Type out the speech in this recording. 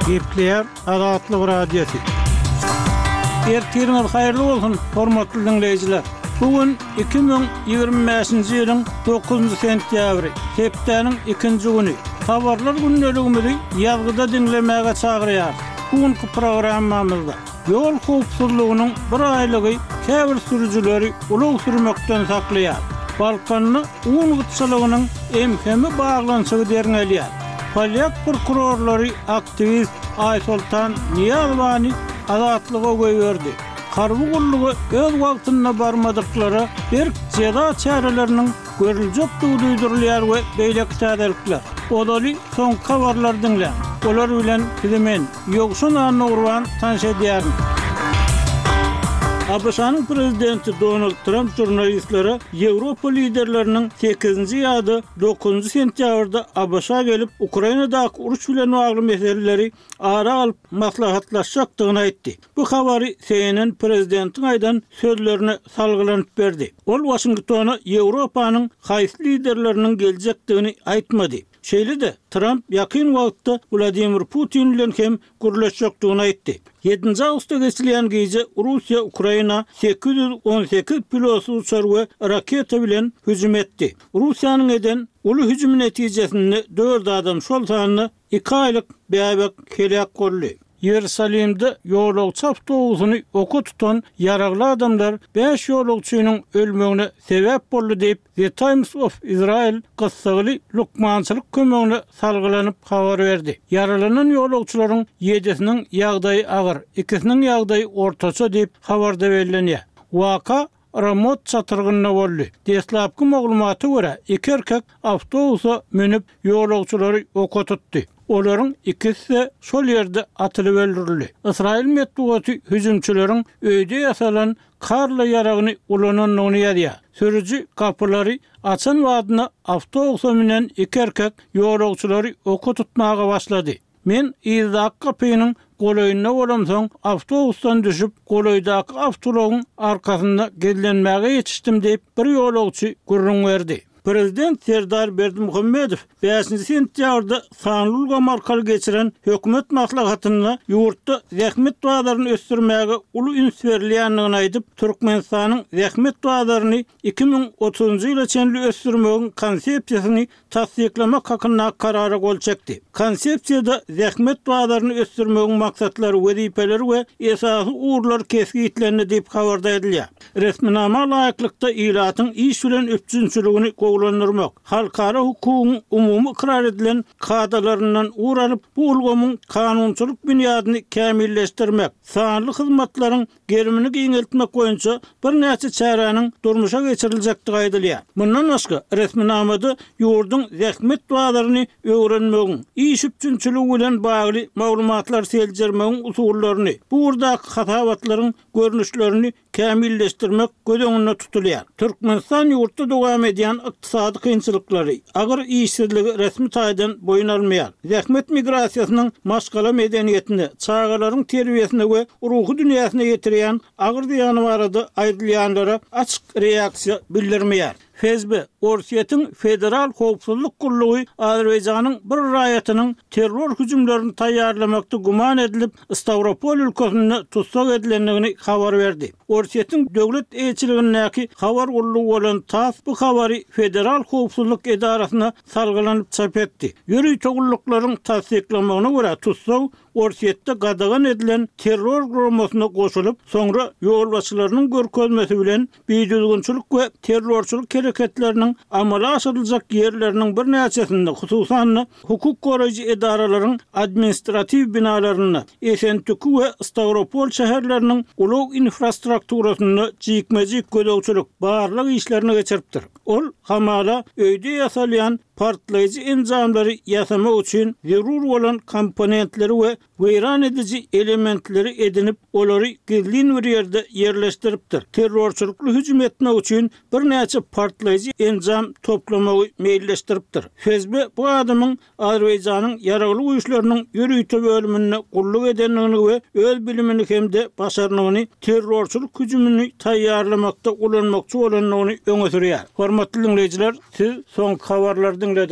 Gepler Azatlyk Radiosu. Ertirňiz haýyrly bolsun, hormatly dinleýijiler. Bugün 2025-nji ýylyň 9-njy sentýabry, hepdeniň 2-nji güni. Habarlar günneligimizi ýazgyda dinlemäge çagyrýar. Bugünkü programmamyzda ýol howpsuzlygynyň bir aýlygy käbir sürüjileri ulug sürmekden saklaýar. Balkanyny un gıtçylygynyň emhemi baglançygy derňelýär. Polyak prokurorlary aktivist Aysultan Niyazwany azatlyga goýberdi. Karby gullugy öz wagtynda barmadyklary bir ceza çäreleriniň görüljekdigi duýdurulýar we beýleki täzelikler. Odaly soň habarlar dinle. Olar bilen bilemen ýokşun anurwan tanşedýär. ABŞ'nın prezidenti Donald Trump jurnalistlere Ýewropa liderlerinin 8-nji ýa-da 9-njy sentýabrda ABŞ'a gelip Ukrainadaky uruş bilen bagly meseleleri ara alyp maslahatlaşjakdygyny aýtdy. Bu habary CNN prezidentiň aýdan sözlerine salgylanyp berdi. Ol Washingtona Ýewropanyň haýsy liderlerinin geljekdigini aýtmady. Şeýle-de Trump ýakyn wagtda Vladimir Putin bilen hem gürleşjekdigini aýtdy. 7-nji awgustda geçilen gece Russiya Ukraina 818 pilotly uçar we raketa bilen hüjüm etdi. Russiýanyň eden uly hüjüm netijesinde 4 adam şol sanyny 2 aýlyk bäbek helak boldy. Ýerusalimde ýolagçy awtobusyny oka tutan ýaragly adamlar 5 ýolagçynyň ölmegine sebäp boldy diýip The Times of Israel gyssaly lukmançylyk kömegine salgylanyp habar berdi. Yaralanan ýolagçylaryň 7-siniň ýagdaýy agyr, 2-siniň ýagdaýy ortaça diýip habarda berilýär. Waka Ramot çatırgyna boldy. Deslapky maglumaty görä, 2 erkek awtobusa menip ýolagçylary oka tutdy. Olaryň ikisi şol ýerde atylyp öldürildi. Israil medeniýeti hüjümçileriň öýde ýasalan karla ýaragyny ulananyny ýadýar. Sürüji kapylary açan wadyna awtobusa menen 2 erkek ýolagçylary oka tutmaga başlady. Men izak kapynyň golaýyna bolamsoň awtobusdan düşüp golaýdaky awtologyň arkasynda gelenmäge ýetişdim diýip bir ýolagçy gurrun berdi. Prezident Serdar Berdimuhammedow 5-nji sentýabrda sanlyga markal geçiren hökümet maslahatyna ýurtda zähmet wagtlaryny ösdürmäge uly üns berilýändigini aýdyp, Türkmenistanyň zähmet wagtlaryny 2030-njy ýyla çenli ösdürmegiň konsepsiýasyny tasdiklamak hakyna karara gol çekdi. Konsepsiýada zähmet wagtlaryny ösdürmegiň maksatlary, wezipeleri we esasy uğurlar keski ýitlerini diýip habarda edilýär. Resminama laýyklykda ýylatyň iş bilen öpçünçiligini gowlanyrmak, halkara hukugyň umumy ikrar edilen kadalaryndan uğranyp bu ulgamyň kanunçylyk bünýadyny kämilleşdirmek, sanly hyzmatlaryň gerimini giňeltmek boýunça bir näçe çäranyň durmuşa geçiriljekdigi aýdylýar. Bundan başga resminamada ýurdun zähmet wagtlaryny öwrenmegiň, iş üçinçiligi bilen bagly maglumatlar seljermegiň usullaryny, bu urdaky hatawatlaryň görnüşlerini kämilleşdirmek gödeňinde tutulýar. Türkmenistan ýurtda dowam edýän ykdysady kynçylyklary, agyr işsizligi resmi taýdan boyun almaýar. Zähmet migrasiýasynyň maşgala medeniýetine, çağalaryň terbiýesine we ruhy dünýäsine ýetirýän agyr ýany barada aýdylýanlara açyk reaksiýa bildirmeýär. FSB, Orsiýetiň Federal Howpsuzlyk Gullugy Azerbaýjanyň bir raýatynyň terror hüjümlerini taýýarlamakda guman edilip Stavropol ülkesinde tutsak edilendigini habar berdi. Orsiýetiň döwlet elçiligindäki habar gullugy bolan TASS bu habary Federal Howpsuzlyk Edarasyna salgylanyp çap etdi. Ýürüýçi gulluklaryň tasdiklamagyna görä tutsak Orsiýetde gadagan edilen terror guramasyna goşulyp, soňra ýolbaşçylarynyň görkezmesi bilen beýdilginçilik we terrorçylyk hereketleriniň amala aşyryljak ýerleriniň bir näçesinde, hususan hukuk goraýjy edaralaryň administrativ binalaryny, Esentökü we Stavropol şäherleriniň ulug infrastrukturasyny jikmejik gödäwçilik barlyk işlerini geçiripdir. Ol hamala öýde ýasalýan partlaýjy enjamlary ýasamak üçin zerur bolan komponentleri we weýran edici elementleri edinip olary gizlin bir ýerde ýerleşdiripdir. Terrorçylykly hüjüm etmek üçin bir näçe partlaýjy enjam toplamagy meýilleşdiripdir. FSB bu adamyň Azerbaýjanyň ýaragly güýçleriniň ýürüýte bölümine gulluk edenligini we öz bilimini hemde başarmagyny terrorçylyk hüjümini taýýarlamakda ulanmakçy bolanlygyny öňe sürýär. Hormatly dinleýijiler, siz soň habarlardan